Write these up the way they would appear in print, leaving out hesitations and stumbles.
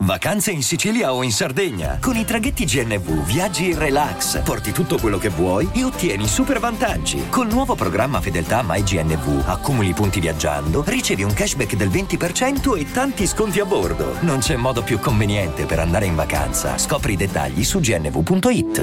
Vacanze in Sicilia o in Sardegna. Con i traghetti GNV viaggi in relax, porti tutto quello che vuoi e ottieni super vantaggi. Col nuovo programma Fedeltà MyGNV accumuli punti viaggiando, ricevi un cashback del 20% e tanti sconti a bordo. Non c'è modo più conveniente per andare in vacanza. Scopri i dettagli su gnv.it.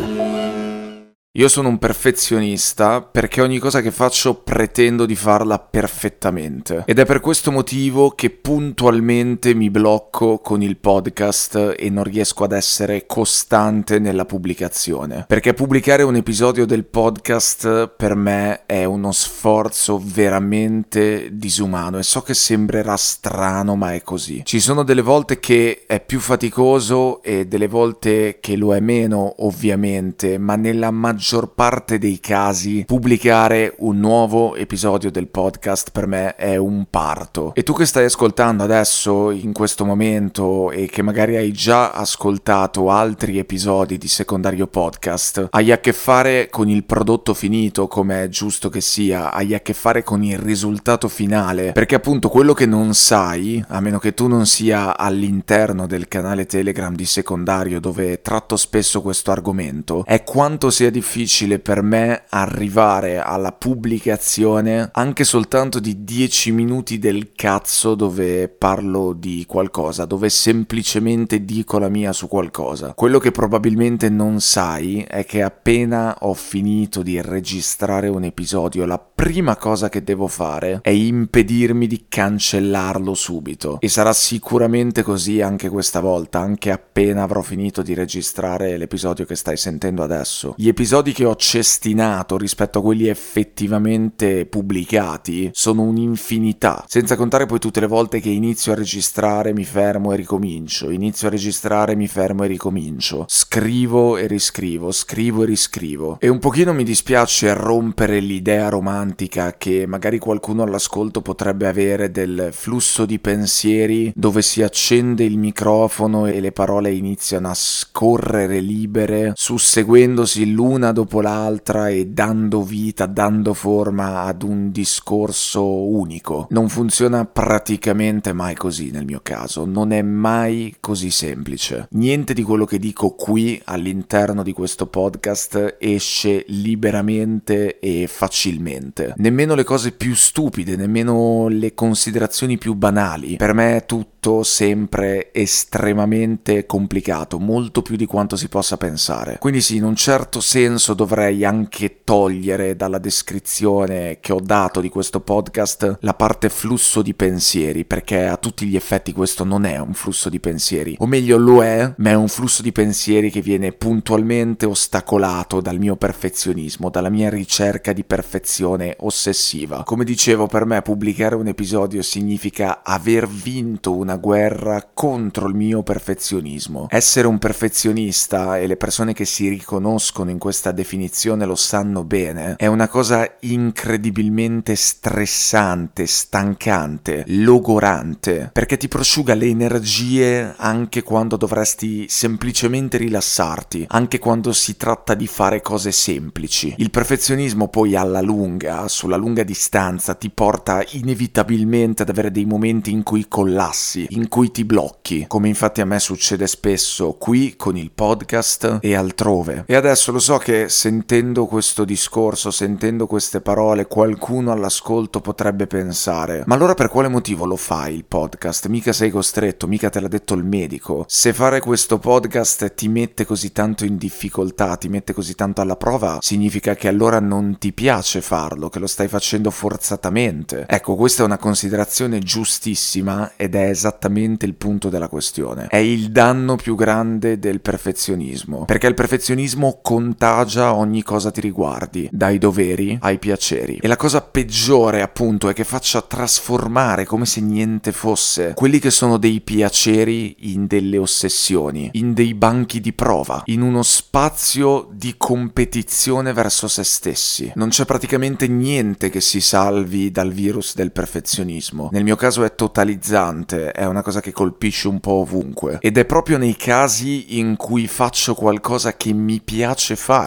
Io sono un perfezionista perché ogni cosa che faccio pretendo di farla perfettamente ed è per questo motivo che puntualmente mi blocco con il podcast e non riesco ad essere costante nella pubblicazione, perché pubblicare un episodio del podcast per me è uno sforzo veramente disumano e so che sembrerà strano, ma è così. Ci sono delle volte che è più faticoso e delle volte che lo è meno, ovviamente, ma nella maggior parte dei casi pubblicare un nuovo episodio del podcast per me è un parto. E tu che stai ascoltando adesso in questo momento e che magari hai già ascoltato altri episodi di Secondario Podcast, hai a che fare con il prodotto finito, come è giusto che sia, hai a che fare con il risultato finale, perché appunto quello che non sai, a meno che tu non sia all'interno del canale Telegram di Secondario dove tratto spesso questo argomento, è quanto sia difficile per me arrivare alla pubblicazione anche soltanto di 10 minuti del cazzo dove parlo di qualcosa, dove semplicemente dico la mia su qualcosa. Quello che probabilmente non sai è che appena ho finito di registrare un episodio, la prima cosa che devo fare è impedirmi di cancellarlo subito. E sarà sicuramente così anche questa volta, anche appena avrò finito di registrare l'episodio che stai sentendo adesso. Gli episodi che ho cestinato rispetto a quelli effettivamente pubblicati sono un'infinità, senza contare poi tutte le volte che inizio a registrare, mi fermo e ricomincio, inizio a registrare, mi fermo e ricomincio, scrivo e riscrivo, scrivo e riscrivo. E un pochino mi dispiace rompere l'idea romantica che magari qualcuno all'ascolto potrebbe avere del flusso di pensieri dove si accende il microfono e le parole iniziano a scorrere libere, susseguendosi l'una dopo l'altra e dando vita, dando forma ad un discorso unico. Non funziona praticamente mai così nel mio caso, non è mai così semplice. Niente di quello che dico qui all'interno di questo podcast esce liberamente e facilmente. Nemmeno le cose più stupide, nemmeno le considerazioni più banali. Per me è tutto sempre estremamente complicato, molto più di quanto si possa pensare. Quindi sì, in un certo senso dovrei anche togliere dalla descrizione che ho dato di questo podcast la parte flusso di pensieri, perché a tutti gli effetti questo non è un flusso di pensieri, o meglio lo è, ma è un flusso di pensieri che viene puntualmente ostacolato dal mio perfezionismo, dalla mia ricerca di perfezione ossessiva. Come dicevo, per me pubblicare un episodio significa aver vinto una guerra contro il mio perfezionismo. Essere un perfezionista, e le persone che si riconoscono in questa definizione lo sanno bene, è una cosa incredibilmente stressante, stancante, logorante, perché ti prosciuga le energie anche quando dovresti semplicemente rilassarti, anche quando si tratta di fare cose semplici. Il perfezionismo poi alla lunga, sulla lunga distanza, ti porta inevitabilmente ad avere dei momenti in cui collassi, in cui ti blocchi, come infatti a me succede spesso qui con il podcast e altrove. E adesso lo so che sentendo questo discorso, sentendo queste parole, qualcuno all'ascolto potrebbe pensare: ma allora per quale motivo lo fai il podcast? Mica sei costretto, mica te l'ha detto il medico. Se fare questo podcast ti mette così tanto in difficoltà, ti mette così tanto alla prova, significa che allora non ti piace farlo, che lo stai facendo forzatamente. Ecco, questa è una considerazione giustissima ed è esattamente il punto della questione. È il danno più grande del perfezionismo, perché il perfezionismo contagia ogni cosa ti riguardi, dai doveri ai piaceri. E la cosa peggiore, appunto, è che faccia trasformare, come se niente fosse, quelli che sono dei piaceri in delle ossessioni, in dei banchi di prova, in uno spazio di competizione verso se stessi. Non c'è praticamente niente che si salvi dal virus del perfezionismo. Nel mio caso è totalizzante, è una cosa che colpisce un po' ovunque. Ed è proprio nei casi in cui faccio qualcosa che mi piace fare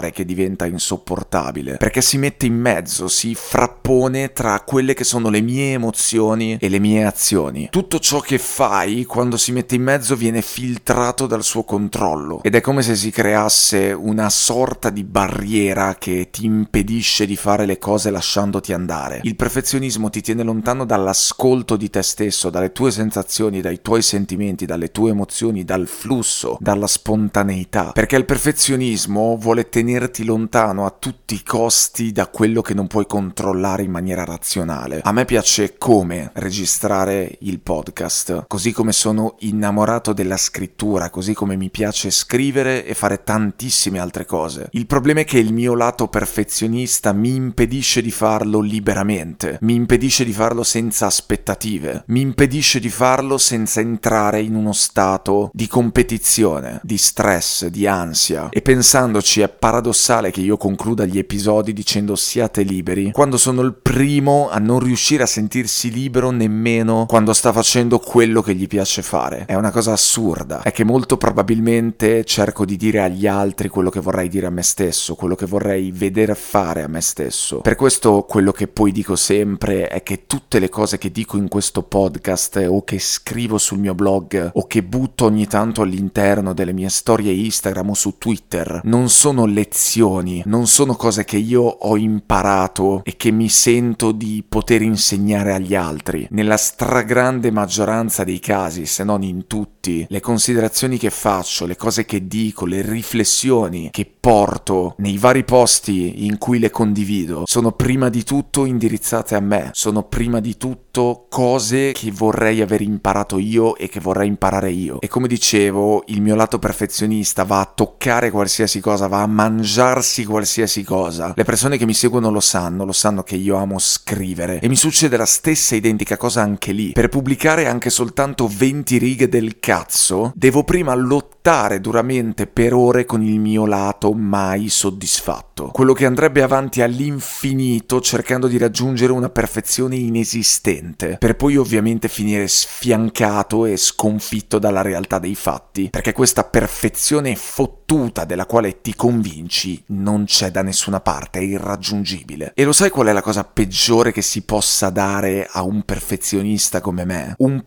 male che diventa insopportabile, perché si mette in mezzo, si frappone tra quelle che sono le mie emozioni e le mie azioni. Tutto ciò che fai quando si mette in mezzo viene filtrato dal suo controllo ed è come se si creasse una sorta di barriera che ti impedisce di fare le cose lasciandoti andare. Il perfezionismo ti tiene lontano dall'ascolto di te stesso, dalle tue sensazioni, dai tuoi sentimenti, dalle tue emozioni, dal flusso, dalla spontaneità, perché il perfezionismo vuole tenerti lontano a tutti i costi da quello che non puoi controllare in maniera razionale. A me piace come registrare il podcast, così come sono innamorato della scrittura, così come mi piace scrivere e fare tantissime altre cose. Il problema è che il mio lato perfezionista mi impedisce di farlo liberamente, mi impedisce di farlo senza aspettative, mi impedisce di farlo senza entrare in uno stato di competizione, di stress, di ansia. E pensandoci è paradossale che io concluda gli episodi dicendo siate liberi, quando sono il primo a non riuscire a sentirsi libero nemmeno quando sta facendo quello che gli piace fare. È una cosa assurda, è che molto probabilmente cerco di dire agli altri quello che vorrei dire a me stesso, quello che vorrei vedere fare a me stesso. Per questo quello che poi dico sempre è che tutte le cose che dico in questo podcast o che scrivo sul mio blog o che butto ogni tanto all'interno delle mie storie Instagram o su Twitter non sono lezioni, non sono cose che io ho imparato e che mi sento di poter insegnare agli altri. Nella stragrande maggioranza dei casi, se non in tutti, le considerazioni che faccio, le cose che dico, le riflessioni che porto nei vari posti in cui le condivido sono prima di tutto indirizzate a me, sono prima di tutto cose che vorrei aver imparato io e che vorrei imparare io. E come dicevo, il mio lato perfezionista va a toccare qualsiasi cosa, va a mangiarsi qualsiasi cosa. Le persone che mi seguono lo sanno che io amo scrivere e mi succede la stessa identica cosa anche lì. Per pubblicare anche soltanto 20 righe del cazzo, devo prima lottare duramente per ore con il mio lato mai soddisfatto, quello che andrebbe avanti all'infinito cercando di raggiungere una perfezione inesistente, per poi ovviamente finire sfiancato e sconfitto dalla realtà dei fatti, perché questa perfezione fottuta della quale ti convinci non c'è da nessuna parte, è irraggiungibile. E lo sai qual è la cosa peggiore che si possa dare a un perfezionista come me? Un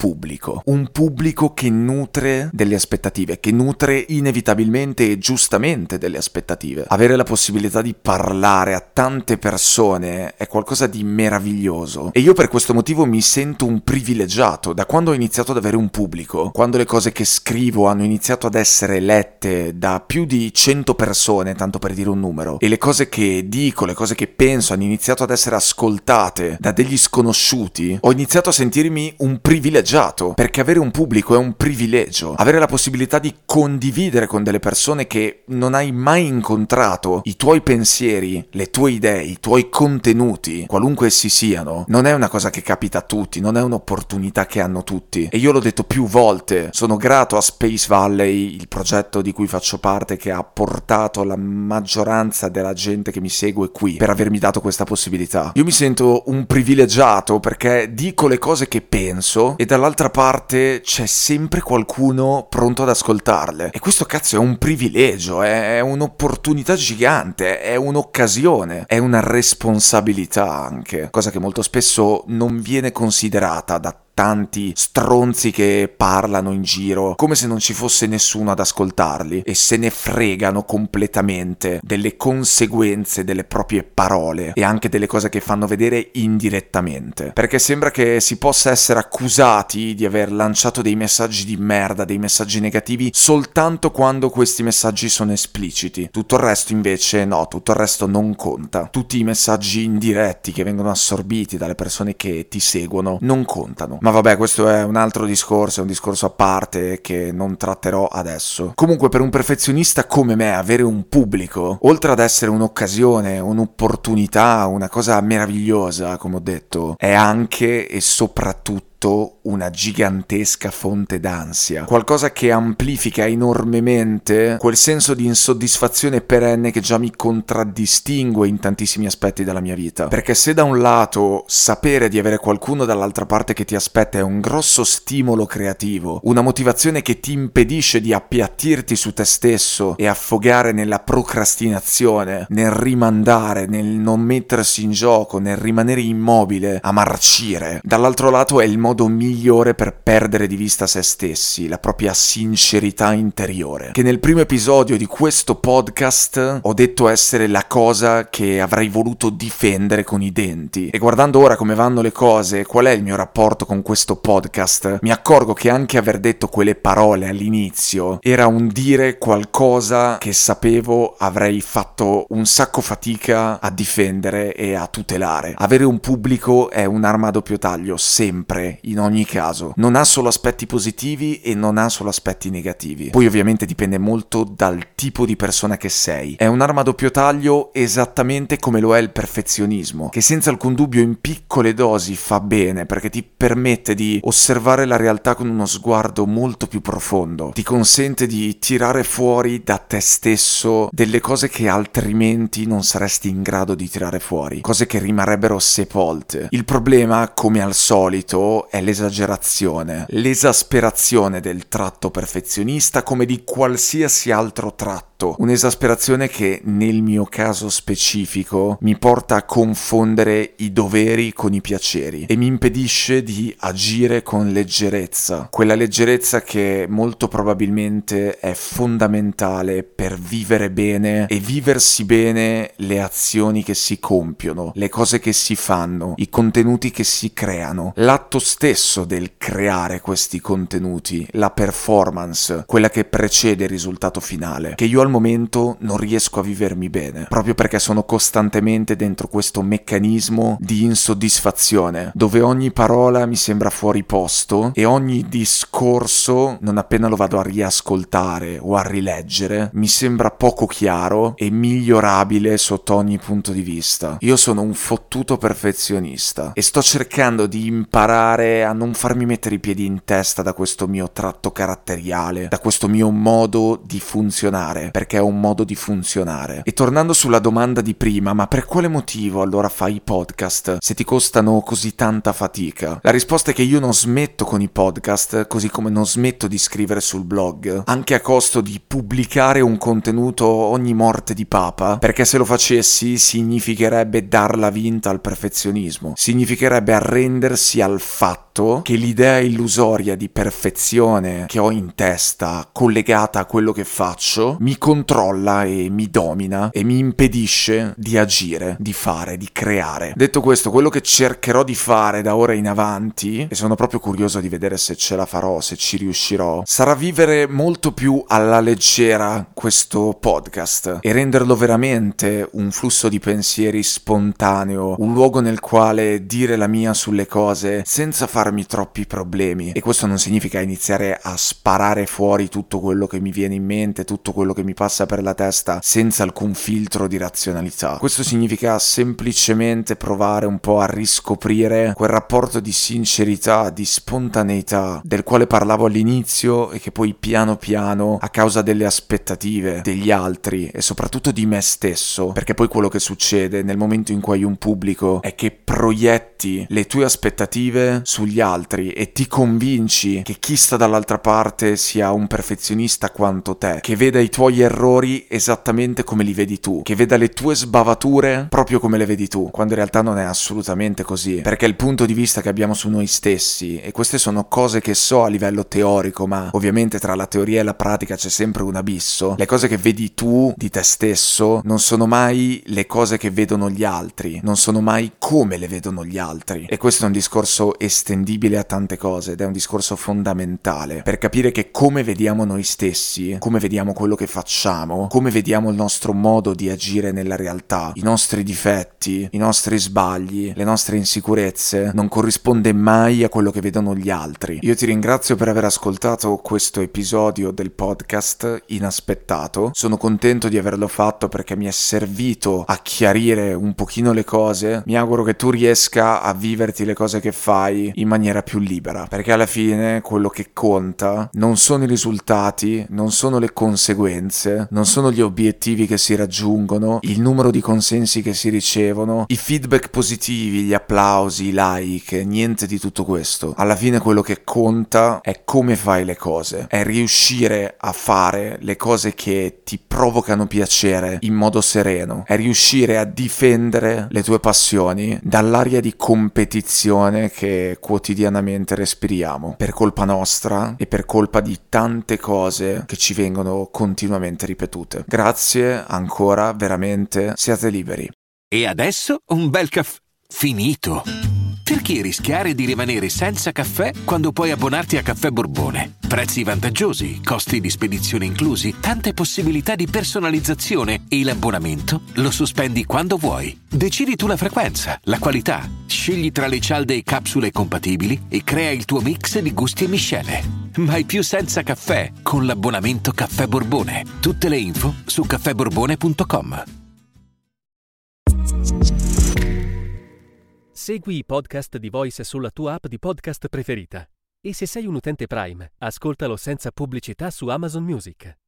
pubblico che nutre delle aspettative, che nutre inevitabilmente e giustamente delle aspettative. Avere la possibilità di parlare a tante persone è qualcosa di meraviglioso e io per questo motivo mi sento un privilegiato. Da quando ho iniziato ad avere un pubblico, quando le cose che scrivo hanno iniziato ad essere lette da più di 100 persone, tanto per dire un numero, e le cose che dico, le cose che penso hanno iniziato ad essere ascoltate da degli sconosciuti, ho iniziato a sentirmi un privilegiato, perché avere un pubblico è un privilegio. Avere la possibilità di condividere con delle persone che non hai mai incontrato i tuoi pensieri, le tue idee, i tuoi contenuti, qualunque essi siano, non è una cosa che capita a tutti, non è un'opportunità che hanno tutti. E io l'ho detto più volte, sono grato a Space Valley, il progetto di cui faccio parte, che ha portato la maggioranza della gente che mi segue qui, per avermi dato questa possibilità. Io mi sento un privilegiato perché dico le cose che penso e dall'altra parte c'è sempre qualcuno pronto ad ascoltarle. E questo cazzo è un privilegio, è un'opportunità gigante, è un'occasione, è una responsabilità anche, cosa che molto spesso non viene considerata da tanti stronzi che parlano in giro come se non ci fosse nessuno ad ascoltarli e se ne fregano completamente delle conseguenze delle proprie parole e anche delle cose che fanno vedere indirettamente, perché sembra che si possa essere accusati di aver lanciato dei messaggi di merda, dei messaggi negativi soltanto quando questi messaggi sono espliciti. Tutto il resto invece no, tutto il resto non conta. Tutti i messaggi indiretti che vengono assorbiti dalle persone che ti seguono non contano. Ma vabbè, questo è un altro discorso, è un discorso a parte che non tratterò adesso. Comunque, per un perfezionista come me, avere un pubblico, oltre ad essere un'occasione, un'opportunità, una cosa meravigliosa, come ho detto, è anche e soprattutto sotto una gigantesca fonte d'ansia, qualcosa che amplifica enormemente quel senso di insoddisfazione perenne che già mi contraddistingue in tantissimi aspetti della mia vita. Perché se da un lato sapere di avere qualcuno dall'altra parte che ti aspetta è un grosso stimolo creativo, una motivazione che ti impedisce di appiattirti su te stesso e affogare nella procrastinazione, nel rimandare, nel non mettersi in gioco, nel rimanere immobile a marcire, dall'altro lato è il modo migliore per perdere di vista se stessi, la propria sincerità interiore, che nel primo episodio di questo podcast ho detto essere la cosa che avrei voluto difendere con i denti. E guardando ora come vanno le cose, qual è il mio rapporto con questo podcast, mi accorgo che anche aver detto quelle parole all'inizio era un dire qualcosa che sapevo avrei fatto un sacco fatica a difendere e a tutelare. Avere un pubblico è un'arma a doppio taglio, sempre, in ogni caso. Non ha solo aspetti positivi e non ha solo aspetti negativi. Poi ovviamente dipende molto dal tipo di persona che sei. È un'arma a doppio taglio esattamente come lo è il perfezionismo, che senza alcun dubbio in piccole dosi fa bene, perché ti permette di osservare la realtà con uno sguardo molto più profondo, ti consente di tirare fuori da te stesso delle cose che altrimenti non saresti in grado di tirare fuori, cose che rimarrebbero sepolte. Il problema, come al solito, è l'esagerazione, l'esasperazione del tratto perfezionista come di qualsiasi altro tratto. Un'esasperazione che nel mio caso specifico mi porta a confondere i doveri con i piaceri e mi impedisce di agire con leggerezza, quella leggerezza che molto probabilmente è fondamentale per vivere bene e viversi bene le azioni che si compiono, le cose che si fanno, i contenuti che si creano, l'atto stesso del creare questi contenuti, la performance, quella che precede il risultato finale, che io al momento non riesco a vivermi bene, proprio perché sono costantemente dentro questo meccanismo di insoddisfazione, dove ogni parola mi sembra fuori posto e ogni discorso, non appena lo vado a riascoltare o a rileggere, mi sembra poco chiaro e migliorabile sotto ogni punto di vista. Io sono un fottuto perfezionista e sto cercando di imparare a non farmi mettere i piedi in testa da questo mio tratto caratteriale, da questo mio modo di funzionare, perché è un modo di funzionare. E tornando sulla domanda di prima, ma per quale motivo allora fai i podcast se ti costano così tanta fatica? La risposta è che io non smetto con i podcast, così come non smetto di scrivere sul blog, anche a costo di pubblicare un contenuto ogni morte di papa, perché se lo facessi significherebbe darla vinta al perfezionismo, significherebbe arrendersi al fatto che l'idea illusoria di perfezione che ho in testa, collegata a quello che faccio, mi controlla e mi domina e mi impedisce di agire, di fare, di creare. Detto questo, quello che cercherò di fare da ora in avanti, e sono proprio curioso di vedere se ce la farò, se ci riuscirò, sarà vivere molto più alla leggera questo podcast e renderlo veramente un flusso di pensieri spontaneo, un luogo nel quale dire la mia sulle cose senza farmi troppi problemi. E questo non significa iniziare a sparare fuori tutto quello che mi viene in mente, tutto quello che mi passa per la testa senza alcun filtro di razionalità. Questo significa semplicemente provare un po' a riscoprire quel rapporto di sincerità, di spontaneità del quale parlavo all'inizio e che poi piano piano, a causa delle aspettative degli altri e soprattutto di me stesso, perché poi quello che succede nel momento in cui hai un pubblico è che proietti le tue aspettative sugli altri e ti convinci che chi sta dall'altra parte sia un perfezionista quanto te, che veda i tuoi errori esattamente come li vedi tu, che veda le tue sbavature proprio come le vedi tu, quando in realtà non è assolutamente così, perché il punto di vista che abbiamo su noi stessi, e queste sono cose che so a livello teorico, ma ovviamente tra la teoria e la pratica c'è sempre un abisso, le cose che vedi tu di te stesso non sono mai le cose che vedono gli altri, non sono mai come le vedono gli altri, e questo è un discorso estendibile a tante cose ed è un discorso fondamentale per capire che come vediamo noi stessi, come vediamo quello che facciamo, facciamo, come vediamo il nostro modo di agire nella realtà, i nostri difetti, i nostri sbagli, le nostre insicurezze, non corrisponde mai a quello che vedono gli altri. Io ti ringrazio per aver ascoltato questo episodio del podcast inaspettato. Sono contento di averlo fatto perché mi è servito a chiarire un pochino le cose. Mi auguro che tu riesca a viverti le cose che fai in maniera più libera, perché alla fine quello che conta non sono i risultati, non sono le conseguenze, non sono gli obiettivi che si raggiungono, il numero di consensi che si ricevono, i feedback positivi, gli applausi, i like, niente di tutto questo. Alla fine quello che conta è come fai le cose, è riuscire a fare le cose che ti provocano piacere in modo sereno, è riuscire a difendere le tue passioni dall'aria di competizione che quotidianamente respiriamo, per colpa nostra e per colpa di tante cose che ci vengono continuamente ripetute. Grazie ancora, veramente, siate liberi. E adesso un bel caffè finito. Perché rischiare di rimanere senza caffè quando puoi abbonarti a Caffè Borbone? Prezzi vantaggiosi, costi di spedizione inclusi, tante possibilità di personalizzazione e l'abbonamento lo sospendi quando vuoi. Decidi tu la frequenza, la qualità, scegli tra le cialde e capsule compatibili e crea il tuo mix di gusti e miscele. Mai più senza caffè con l'abbonamento Caffè Borbone. Tutte le info su caffèborbone.com. Segui i podcast di Voice sulla tua app di podcast preferita. E se sei un utente Prime, ascoltalo senza pubblicità su Amazon Music.